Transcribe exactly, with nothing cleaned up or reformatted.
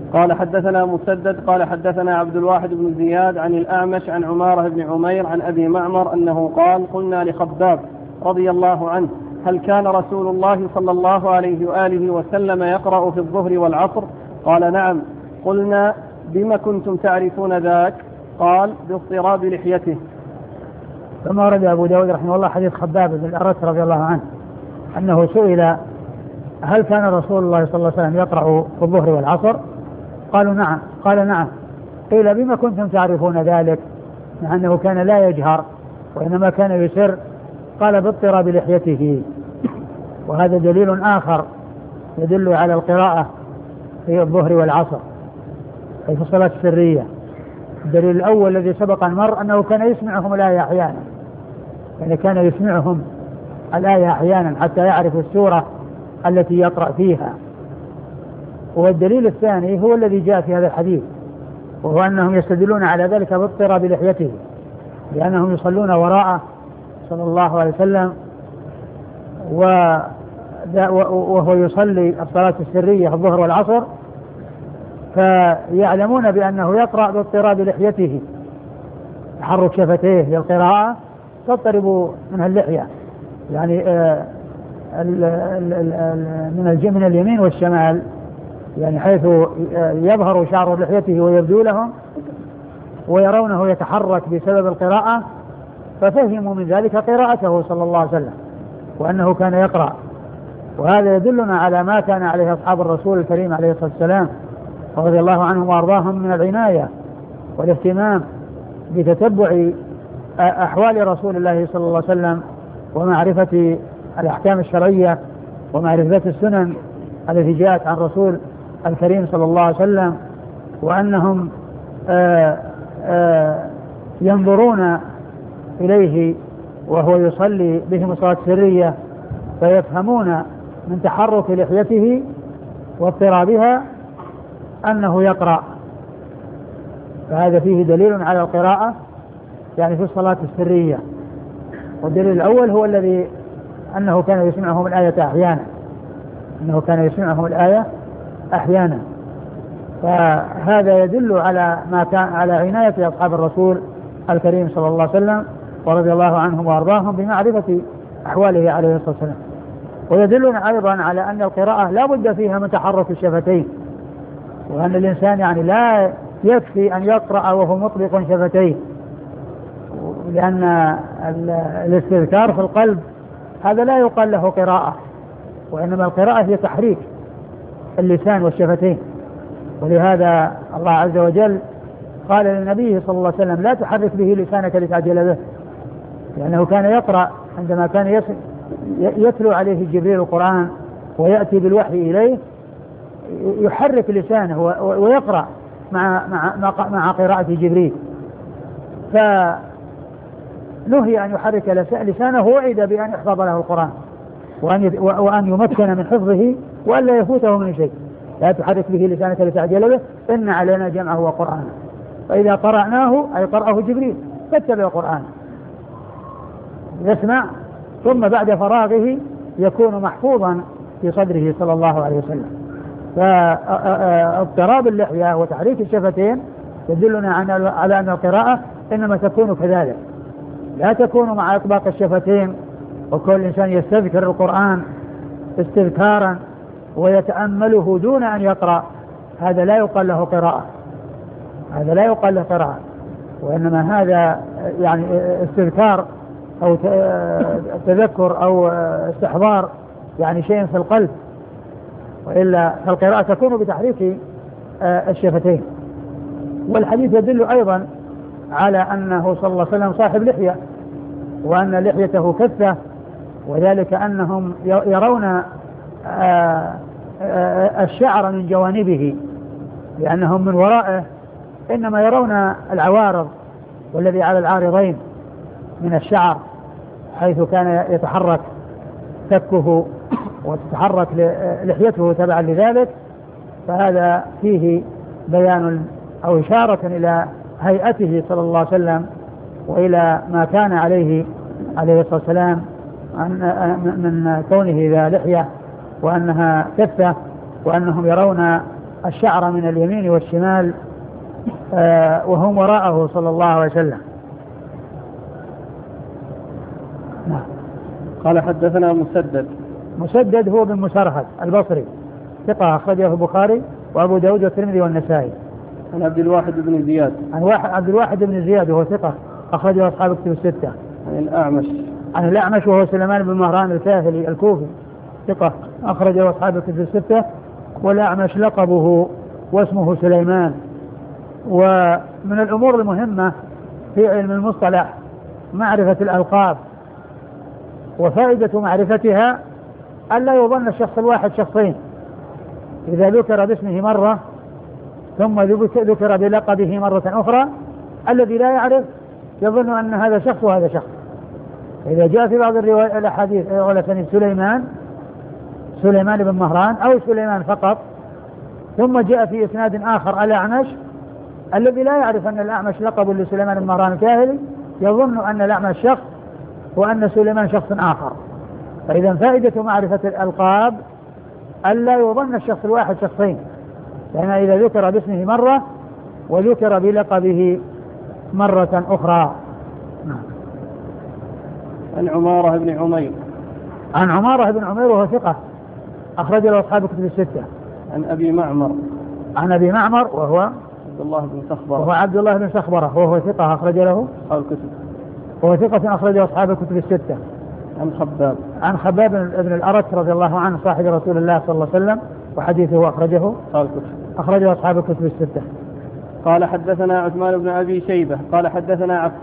قال حدثنا مسدد قال حدثنا عبد الواحد بن زياد عن الأعمش عن عمارة بن عمير عن أبي معمر أنه قال قلنا لخباب رضي الله عنه هل كان رسول الله صلى الله عليه وآله وسلم يقرأ في الظهر والعصر؟ قال نعم. قلنا بما كنتم تعرفون ذاك؟ قال باضطراب لحيته. ثم ورد أبو داود رحمه الله حديث خباب بن الأرت رضي الله عنه أنه سئل هل كان رسول الله صلى الله عليه وسلم يقرأ في الظهر والعصر؟ قالوا نعم. قال نعم. قيل بما كنتم تعرفون ذلك؟ مع أنه كان لا يجهر وإنما كان يسر. قال باضطراب لحيته. وهذا دليل آخر يدل على القراءة في الظهر والعصر أي في الصلاة السرية. الدليل الأول الذي سبق أن مر أنه كان يسمعهم الآية أحيانا، يعني كان يسمعهم الآية أحيانا حتى يعرف السورة التي يقرأ فيها. والدليل الثاني هو الذي جاء في هذا الحديث، وهو أنهم يستدلون على ذلك باضطراب لحيته، لأنهم يصلون وراءه صلى الله عليه وسلم وهو يصلي الصلاة السرية في الظهر والعصر، فيعلمون بأنه يقرأ باضطراب لحيته، تحرك شفتيه للقراءة تضطرب منها اللحية، يعني آه من من اليمين والشمال، يعني حيث يظهر شعر لحيته ويبدو لهم ويرونه يتحرك بسبب القراءة، ففهموا من ذلك قراءته صلى الله عليه وسلم وأنه كان يقرأ. وهذا يدلنا على ما كان عليه أصحاب الرسول الكريم عليه الصلاة والسلام رضي الله عنهم وأرضاهم من العناية والاهتمام بتتبع أحوال رسول الله صلى الله عليه وسلم ومعرفة الأحكام الشرعية ومعرفة السنن التي جاءت عن رسول الكريم صلى الله عليه وسلم، وأنهم آآ آآ ينظرون إليه وهو يصلي بهم الصلاة السرية فيفهمون من تحرك لحيته واضطرابها أنه يقرأ. فهذا فيه دليل على القراءة يعني في الصلاة السرية. والدليل الأول هو الذي أنه كان يسمعهم الآية أحيانا أنه كان يسمعهم الآية أحيانا فهذا يدل على ما كان على عناية أصحاب الرسول الكريم صلى الله عليه وسلم ورضي الله عنهم وأرضاهم بمعرفة أحواله عليه الصلاة والسلام. ويدلنا أيضا على أن القراءة لا بد فيها من تحرك الشفتين، وأن الإنسان يعني لا يكفي أن يقرأ وهو مطلق شفتيه، لأن الاستذكار في القلب هذا لا يقال له قراءة، وإنما القراءة هي تحريك اللسان والشفتين. ولهذا الله عز وجل قال للنبي صلى الله عليه وسلم لا تحرك به لسانك لتعجل به، لأنه كان يقرأ عندما كان يتلو عليه جبريل القرآن ويأتي بالوحي إليه يحرك لسانه ويقرأ مع, مع, مع قراءة جبريل، فنهي أن يحرك لسانه وعد بأن يحفظ له القرآن وأن يمكن من حفظه وأن لا يفوته من شيء. لا تحرك به لسانك لتعجل به إن علينا جمعه وقرآنه، فإذا قرأناه أي قرأه جبريل فاتبع القرآن يسمع ثم بعد فراغه يكون محفوظا في صدره صلى الله عليه وسلم. فاضطراب اللحية وتحريك الشفتين يدلنا على أن القراءة إنما تكون كذلك، لا تكون مع إطباق الشفتين وكل إنسان يستذكر القرآن استذكارا ويتأمله دون أن يقرأ، هذا لا يقال له قراءة، هذا لا يقال له قراءة، وإنما هذا يعني استذكار أو تذكر أو استحضار يعني شيء في القلب، وإلا القراءة تكون بتحريك الشفتين. والحديث يدل أيضا على أنه صلى الله عليه وسلم صاحب لحية وأن لحيته كثة، وذلك أنهم يرون الشعر من جوانبه، لأنهم من ورائه إنما يرون العوارض والذي على العارضين من الشعر، حيث كان يتحرك فكه وتتحرك لحيته تبعا لذلك. فهذا فيه بيان أو إشارة إلى هيئته صلى الله عليه وسلم وإلى ما كان عليه عليه الصلاة والسلام من كونه ذا لحية وأنها كثة، وأنهم يرون الشعر من اليمين والشمال آه وهم وراءه صلى الله عليه وسلم. نعم. قال حدثنا مسدد. مسدد هو بن مسرهد البصري ثقة أخرجه البخاري وأبو داود والترمذي والنسائي. عن عبد الواحد بن زياد. عن واحد عبد الواحد بن زياد وهو ثقة أخرجه أصحاب الكتب الستة. عن الأعمش. عن الأعمش وهو سليمان بن مهران الكاهلي الكوفي ثقة أخرجه أصحاب الكتب الستة. والأعمش لقبه واسمه سليمان. ومن الأمور المهمة في علم المصطلح معرفة الألقاب، وفائدة معرفتها ألا يظن الشخص الواحد شخصين، إذا ذكر باسمه مرة ثم ذكر بلقبه مرة أخرى الذي لا يعرف يظن أن هذا شخص وهذا شخص. إذا جاء في بعض الروايات الأحاديث على سنة سليمان سليمان بن مهران أو سليمان فقط، ثم جاء في إسناد آخر الأعمش، الذي لا يعرف أن الأعمش لقب لسليمان بن مهران الكاهلي يظن أن الأعمش شخص وأن سليمان شخص آخر. فإذا فائدة معرفة الألقاب ألا يظن الشخص الواحد شخصين، لأن إذا ذكر باسمه مرة وذكر بلقبه مرة أخرى. عن عمارة بن عمير. عن عمارة بن عمير وهو ثقة أخرج له أصحاب الكتب الستة. عن أبي معمر. عن أبي معمر وهو عبد الله بن سخبرة. وهو عبد الله بن سخبرة وهو ثقة أخرج له أصحاب الكتب. وهو ثقة أخرج له أصحاب الكتب الستة. عن خباب. عن خباب بن الأرت رضي الله عنه صاحب رسول الله صلى الله عليه وسلم وحديثه أخرجه أصحاب الكتب. أخرجه أصحاب الكتب الستة. قال حدثنا عثمان بن أبي شيبة قال حدثنا عفان